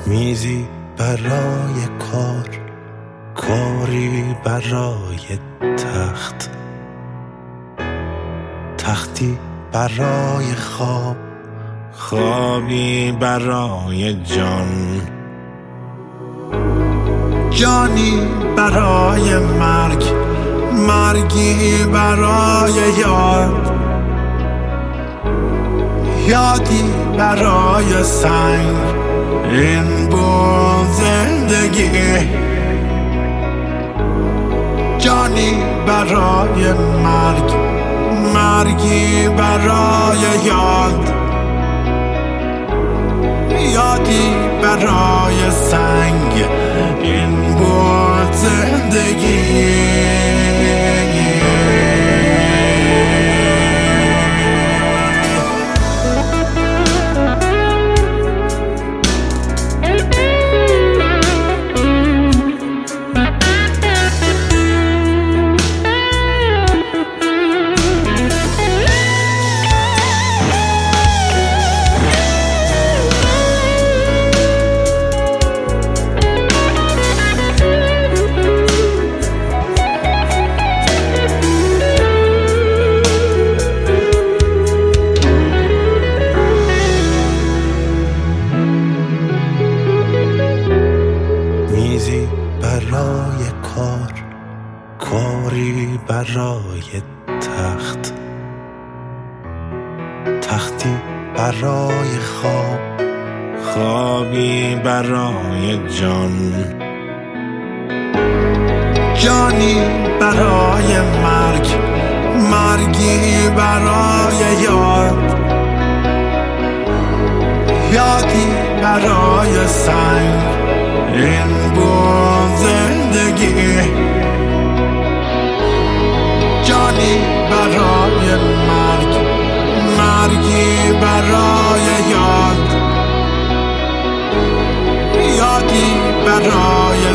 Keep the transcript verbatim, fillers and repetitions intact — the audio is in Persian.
میزی برای کار، کاری برای تخت، تختی برای خواب، خوابی برای جان، جانی برای مرگ، مرگی برای یاد، یادی برای سنگ. این بود زندگی، جانی برای مرگ، مرگی برای یاد، یادی برای سنگ. این بود زندگی. میزی برای کار، کاری برای تخت، تختی برای خواب، خوابی برای جان، جانی برای مرگ، مرگی برای یاد، یادی برای سنگ. این بود زندگی، جانی برای مرگ، مرگی برای یاد، یادی برای